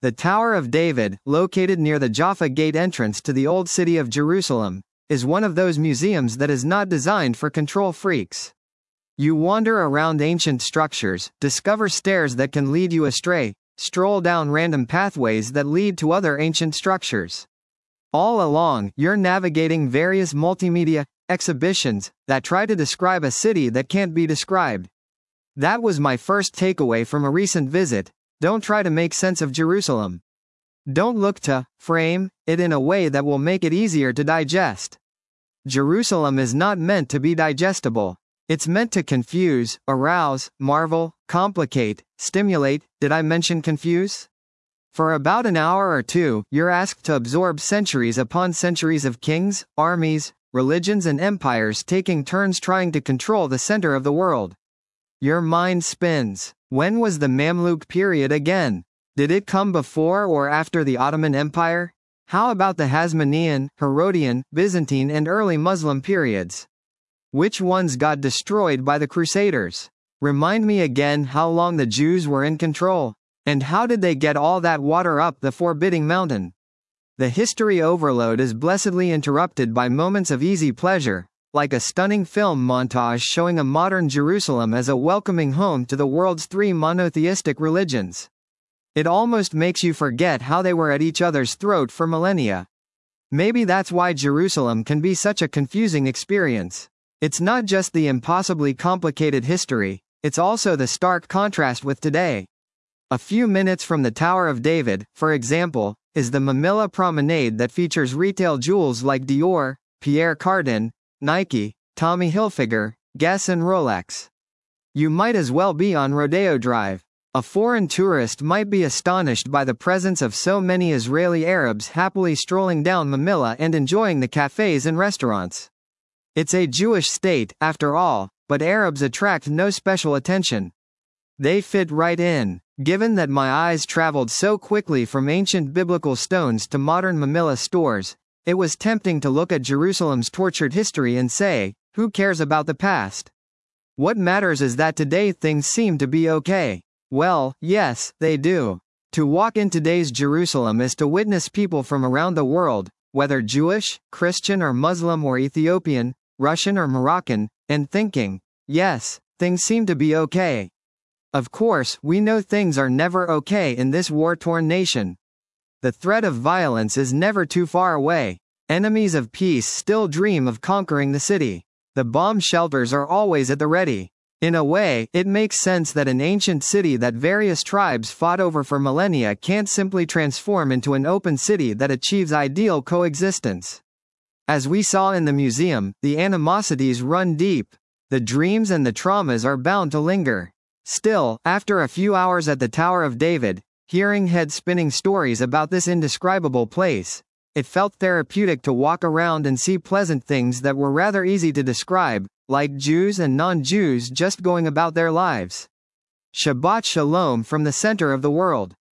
The Tower of David, located near the Jaffa Gate entrance to the Old City of Jerusalem, is one of those museums that is not designed for control freaks. You wander around ancient structures, discover stairs that can lead you astray, stroll down random pathways that lead to other ancient structures. All along, you're navigating various multimedia exhibitions that try to describe a city that can't be described. That was my first takeaway from a recent visit. Don't try to make sense of Jerusalem. Don't look to frame it in a way that will make it easier to digest. Jerusalem is not meant to be digestible. It's meant to confuse, arouse, marvel, complicate, stimulate. Did I mention confuse? For about an hour or two, you're asked to absorb centuries upon centuries of kings, armies, religions and empires taking turns trying to control the center of the world. Your mind spins. When was the Mamluk period again? Did it come before or after the Ottoman Empire? How about the Hasmonean, Herodian, Byzantine and early Muslim periods? Which ones got destroyed by the Crusaders? Remind me again how long the Jews were in control. And how did they get all that water up the forbidding mountain? The history overload is blessedly interrupted by moments of easy pleasure, like a stunning film montage showing a modern Jerusalem as a welcoming home to the world's 3 monotheistic religions. It almost makes you forget how they were at each other's throat for millennia. Maybe that's why Jerusalem can be such a confusing experience. It's not just the impossibly complicated history, it's also the stark contrast with today. A few minutes from the Tower of David, for example, is the Mamilla Promenade that features retail jewels like Dior, Pierre Cardin, Nike, Tommy Hilfiger, Guess and Rolex. You might as well be on Rodeo Drive. A foreign tourist might be astonished by the presence of so many Israeli Arabs happily strolling down Mamilla and enjoying the cafes and restaurants. It's a Jewish state, after all, but Arabs attract no special attention. They fit right in. Given that my eyes traveled so quickly from ancient biblical stones to modern Mamilla stores, it was tempting to look at Jerusalem's tortured history and say, who cares about the past? What matters is that today things seem to be okay. Well, yes, they do. To walk in today's Jerusalem is to witness people from around the world, whether Jewish, Christian or Muslim or Ethiopian, Russian or Moroccan, and thinking, yes, things seem to be okay. Of course, we know things are never okay in this war-torn nation. The threat of violence is never too far away. Enemies of peace still dream of conquering the city. The bomb shelters are always at the ready. In a way, it makes sense that an ancient city that various tribes fought over for millennia can't simply transform into an open city that achieves ideal coexistence. As we saw in the museum, the animosities run deep. The dreams and the traumas are bound to linger. Still, after a few hours at the Tower of David, hearing head-spinning stories about this indescribable place, it felt therapeutic to walk around and see pleasant things that were rather easy to describe, like Jews and non-Jews just going about their lives. Shabbat Shalom from the center of the world.